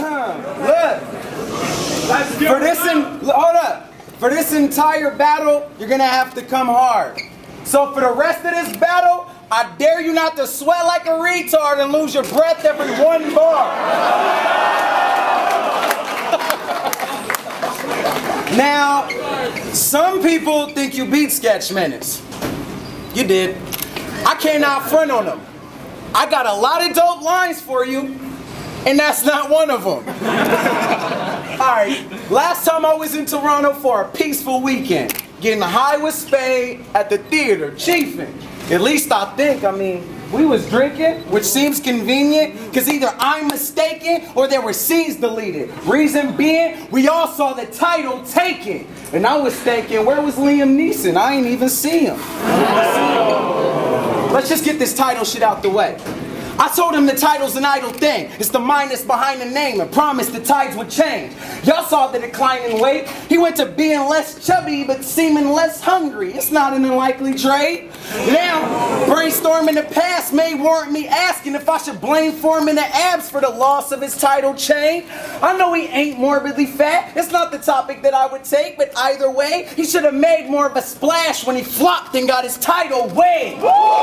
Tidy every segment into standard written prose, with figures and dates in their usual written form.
Look. Hold up. For this entire battle, you're gonna have to come hard. So for the rest of this battle, I dare you not to sweat like a retard and lose your breath every one bar. Now, some people think you beat Sketch Menace. You did. I cannot front on them. I got a lot of dope lines for you, and that's not one of them. Alright, last time I was in Toronto for a peaceful weekend, getting high with Spade at the theater, chiefing. At least I think, we was drinking, which seems convenient, because either I'm mistaken or there were scenes deleted. Reason being, we all saw the title Taken. And I was thinking, where was Liam Neeson? I ain't even see him. Let's just get this title shit out the way. I told him the title's an idle thing. It's the mind that's behind the name and promised the tides would change. Y'all saw the decline in weight. He went to being less chubby but seeming less hungry. It's not an unlikely trade. Now, brainstorming the past may warrant me asking if I should blame Foreman the abs for the loss of his title chain. I know he ain't morbidly fat. It's not the topic that I would take, but either way, he should have made more of a splash when he flopped and got his title waved.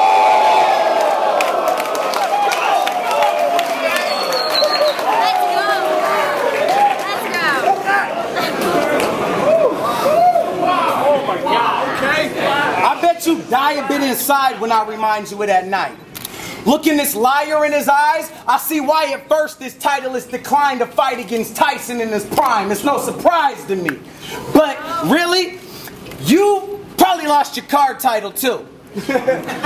You die a bit inside when I remind you of that night. Looking this liar in his eyes, I see why at first this title is declined to fight against Tyson in his prime. It's no surprise to me. But really, you probably lost your card title too. He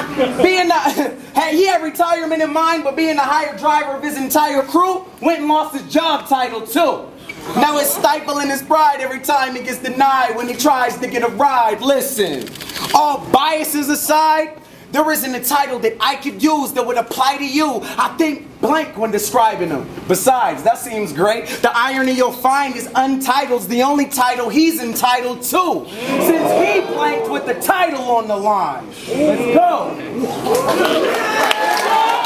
had retirement in mind, but being the hired driver of his entire crew, went and lost his job title too. Now it's stifling his pride every time he gets denied when he tries to get a ride. Listen, all biases aside, there isn't a title that I could use that would apply to you. I think blank when describing him. Besides, that seems great. The irony you'll find is Untitled's the only title he's entitled to, since he blanked with the title on the line. Let's go.